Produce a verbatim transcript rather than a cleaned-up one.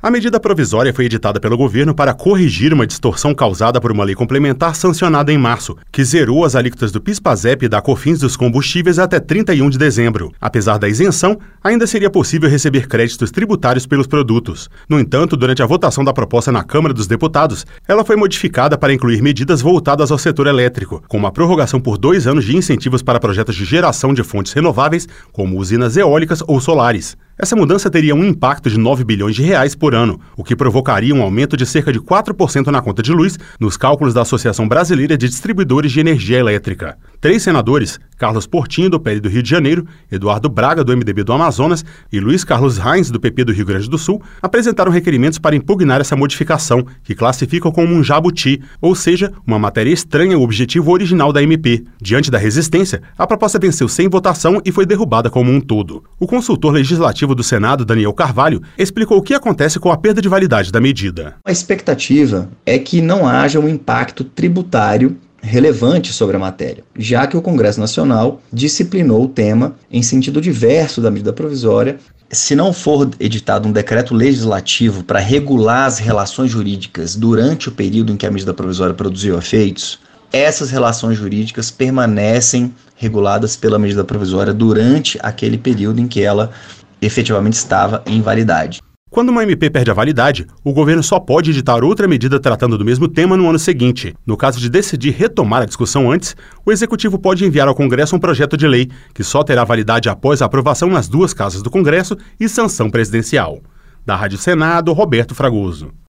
A medida provisória foi editada pelo governo para corrigir uma distorção causada por uma lei complementar sancionada em março, que zerou as alíquotas do PIS/PASEP e da COFINS dos combustíveis até trinta e um de dezembro. Apesar da isenção, ainda seria possível receber créditos tributários pelos produtos. No entanto, durante a votação da proposta na Câmara dos Deputados, ela foi modificada para incluir medidas voltadas ao setor elétrico, como a prorrogação por dois anos de incentivos para projetos de geração de fontes renováveis, como usinas eólicas ou solares. Essa mudança teria um impacto de nove bilhões de reais por ano, o que provocaria um aumento de cerca de quatro por cento na conta de luz nos cálculos da Associação Brasileira de Distribuidores de Energia Elétrica. Três senadores, Carlos Portinho, do P L do Rio de Janeiro, Eduardo Braga, do M D B do Amazonas e Luiz Carlos Reins, do P P do Rio Grande do Sul, apresentaram requerimentos para impugnar essa modificação, que classificam como um jabuti, ou seja, uma matéria estranha ao objetivo original da M P. Diante da resistência, a proposta venceu sem votação e foi derrubada como um todo. O consultor legislativo do Senado, Daniel Carvalho, explicou o que acontece com a perda de validade da medida. A expectativa é que não haja um impacto tributário relevante sobre a matéria, já que o Congresso Nacional disciplinou o tema em sentido diverso da medida provisória. Se não for editado um decreto legislativo para regular as relações jurídicas durante o período em que a medida provisória produziu efeitos, essas relações jurídicas permanecem reguladas pela medida provisória durante aquele período em que ela efetivamente estava em validade. Quando uma M P perde a validade, o governo só pode editar outra medida tratando do mesmo tema no ano seguinte. No caso de decidir retomar a discussão antes, o Executivo pode enviar ao Congresso um projeto de lei, que só terá validade após a aprovação nas duas casas do Congresso e sanção presidencial. Da Rádio Senado, Roberto Fragoso.